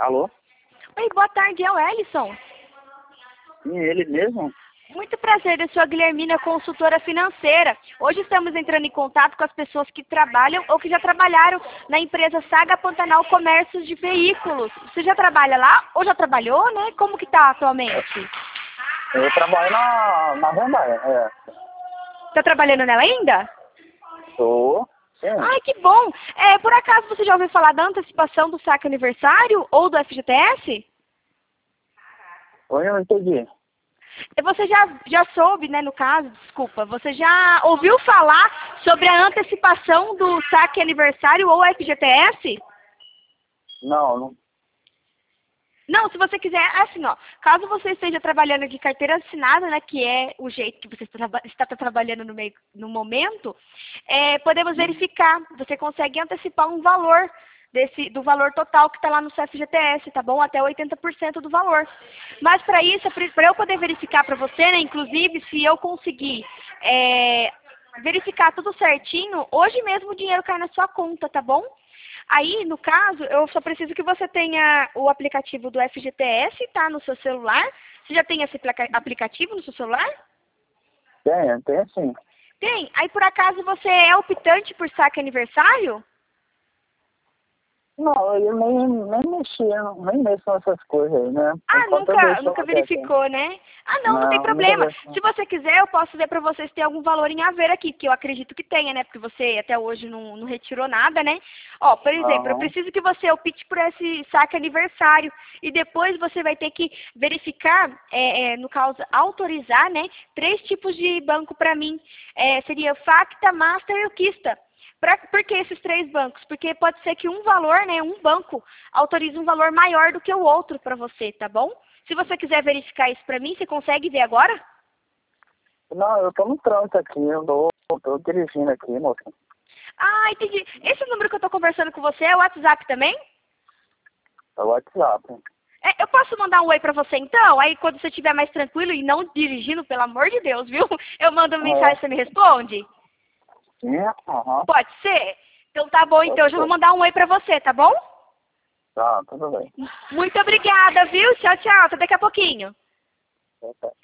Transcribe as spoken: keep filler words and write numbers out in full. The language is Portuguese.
Alô? Oi, boa tarde, é o Ellison. Sim, ele mesmo? Muito prazer, eu sou a Guilhermina, consultora financeira. Hoje estamos entrando em contato com as pessoas que trabalham ou que já trabalharam na empresa Saga Pantanal Comércios de Veículos. Você já trabalha lá ou já trabalhou, né? Como que tá atualmente? Eu trabalho na, na Hyundai, é. Tá trabalhando nela ainda? Tô, sim. Ai, que bom! É, por acaso você já ouviu falar da antecipação do saque aniversário ou do F G T S? Oi, eu não entendi. Você já, já soube, né, no caso, desculpa, você já ouviu falar sobre a antecipação do saque aniversário ou F G T S? Não, não. Não, se você quiser, assim, ó, caso você esteja trabalhando de carteira assinada, né, que é o jeito que você está, está trabalhando no, meio, no momento, é, podemos verificar, você consegue antecipar um valor desse, do valor total que está lá no seu F G T S, tá bom? Até oitenta por cento do valor. Mas para isso, para eu poder verificar para você, né, inclusive, se eu conseguir é, verificar tudo certinho, hoje mesmo o dinheiro cai na sua conta, tá bom? Aí, no caso, eu só preciso que você tenha o aplicativo do F G T S, tá? No seu celular. Você já tem esse aplicativo no seu celular? Tem, tem sim. Tem. Aí, por acaso, você é optante por saque aniversário? Não, eu nem, nem mexi, nem mexo nessas coisas aí, né? Ah, Enquanto eu nunca, deixo nunca até aqui. verificou, né? Ah, não, não tem Não, nunca problema. deixo. Se você quiser, eu posso ver pra vocês se tem algum valor em haver aqui, porque eu acredito que tenha, né? Porque você até hoje não, não retirou nada, né? Ó, por exemplo, eu Aham. preciso que você opte por esse saque aniversário e depois você vai ter que verificar, é, é, no caso, autorizar, né? Três tipos de banco pra mim. É, seria Facta, Master e o Kista. Pra, por que esses três bancos? Porque pode ser que um valor, né, um banco, autorize um valor maior do que o outro para você, tá bom? Se você quiser verificar isso para mim, você consegue ver agora? Não, eu tô no trânsito aqui, eu tô, tô dirigindo aqui, moça. Ah, entendi. Esse número que eu tô conversando com você é o WhatsApp também? É o WhatsApp. É, eu posso mandar um oi pra você então? Aí quando você estiver mais tranquilo e não dirigindo, pelo amor de Deus, viu? Eu mando uma mensagem e É. você me responde? Sim, aham. Pode ser? Então tá bom, então eu Pode já vou ser. mandar um oi pra você, tá bom? Tá, tudo bem. Muito obrigada, viu? Tchau, tchau. Até daqui a pouquinho. Tá, tá.